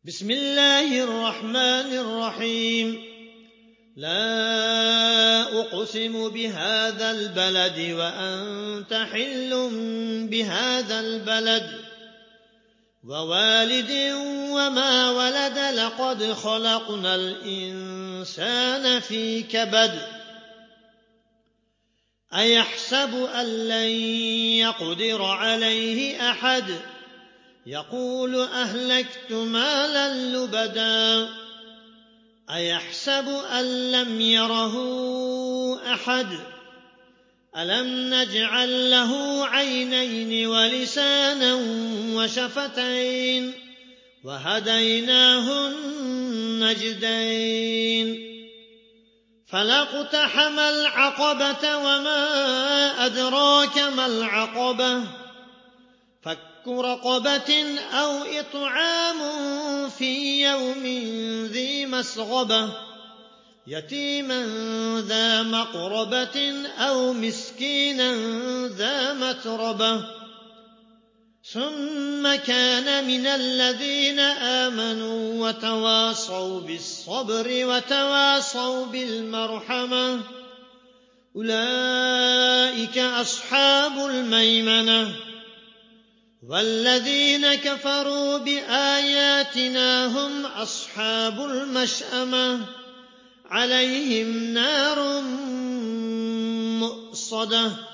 بسم الله الرحمن الرحيم لا أقسم بهذا البلد وأنت حل بهذا البلد ووالد وما ولد لقد خلقنا الإنسان في كبد أيحسب أن لن يقدر عليه أحد يقول أهلكت مالا لبدا أيحسب أن لم يره أحد ألم نجعل له عينين ولسانا وشفتين وهديناه النجدين فلاقتحم العقبة وما أدراك ما العقبة فك رقبة أو إطعام في يوم ذي مسغبة يتيما ذا مقربة أو مسكينا ذا متربة ثم كان من الذين آمنوا وتواصوا بالصبر وتواصوا بالمرحمة أولئك أصحاب الميمنة والذين كفروا بآياتنا هم أصحاب المشأمة عليهم نار مؤصدة